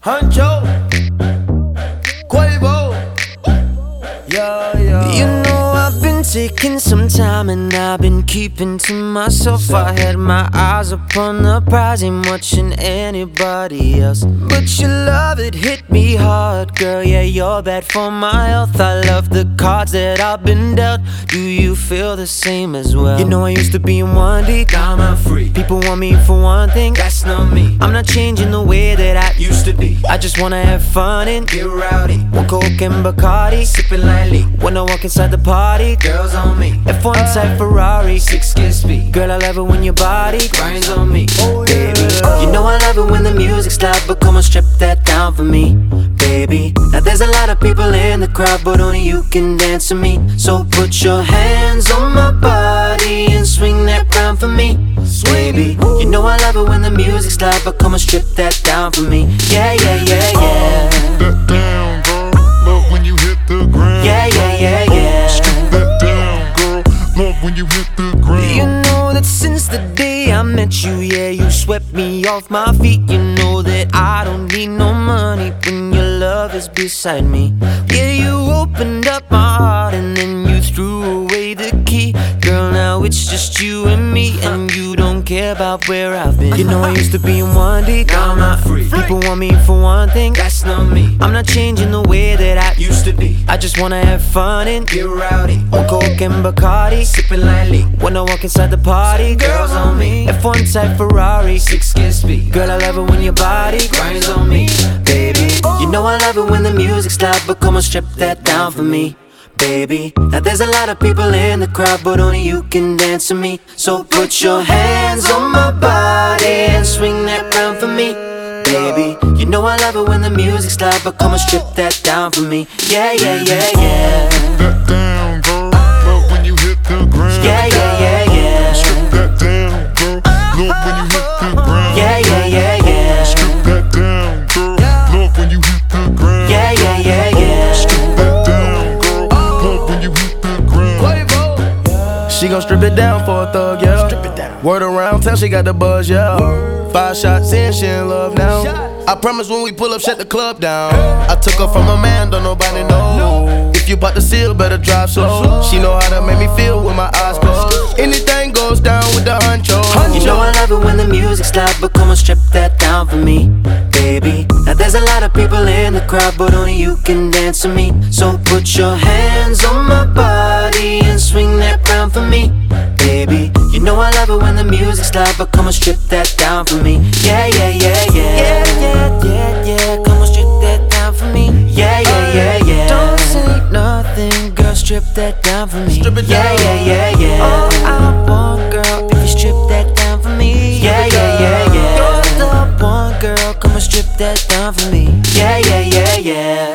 Huncho, Quavo, yeah. You know I've been taking some time and I've been keeping to myself. I had my eyes upon the prize, ain't watching anybody else. But your love, it hit me hard, girl, yeah, you're bad for my health. I love the cards that I've been dealt. Do you feel the same as well? You know I used to be in one deep, now I'm free. people want me for one thing, That's not me. I'm not changing the way that I Used to be. I just wanna have fun and Get rowdy, one Coke and Bacardi. sipping lightly. When I walk inside the party, Girls on me. F1 type Ferrari. 6 speed. Girl, I love it when your body Grinds on me. baby. You know I love it when the music's loud, but come on, strip that down for me, baby. Now there's a lot of people in the crowd, but only you can dance to me. So put your hands on my body and swing that round for me, baby. You know I love it when the music's loud, but come on, strip that down for me. Yeah. That down, girl. Love when you hit the ground. Yeah. Strip that down, girl. Love when you hit the ground. You know that since the day I met you, yeah, you swept me off my feet. You know that I don't need no money when your love is beside me. Yeah, you opened up my heart and then you threw away the key. Girl, now it's just you and me, and you don't care about where I've been. You know I used to be in one deep, Now I'm not free. people want me for one thing, That's not me. I'm not changing the way that I Used to be. I just wanna have fun and Get rowdy, one Coke and Bacardi. sipping lightly. When I walk inside the party, Girls on me. F1 type Ferrari. 6 speed. Girl, I love it when your body Grinds on me. baby. You know I love it when the music's loud, but come on, strip that down for me, baby. Now there's a lot of people in the crowd, but only you can dance to me. So put your hands on my body and swing that round for me, baby. You know I love it when the music's loud, but come on, strip that down for me. Yeah. That down, girl. Love when you hit the ground. Yeah. Strip that down, girl. Love when you hit the ground. Yeah. Strip that down, girl. Love when you hit the ground. Yeah. Strip that down, girl. Love when you hit the ground. Quavo. She gon' strip it down for a thug, yeah. Strip it down. Word around town, she got the buzz, yeah. 5 shots in, she in love now. I promise when we pull up, shut the club down. I took her from a man, don't nobody know. If you bout to seal, better drive slow. She know how to make me feel with my eyes closed. Anything goes down with the huncho. You know I love it when the music's loud, but come on, strip that down for me, baby. Now there's a lot of people in the crowd, but only you can dance to me. So put your hands on my body and swing that round for me, baby. You know I love it when the music's loud, but come on, strip that down for me. Yeah. Come on, strip that down for me. Yeah. Don't say nothing, girl, strip that down for me. Strip it down. Yeah. All I want, girl, if you strip that down for me. Yeah. You're the one, girl, come on, strip that down for me. Yeah.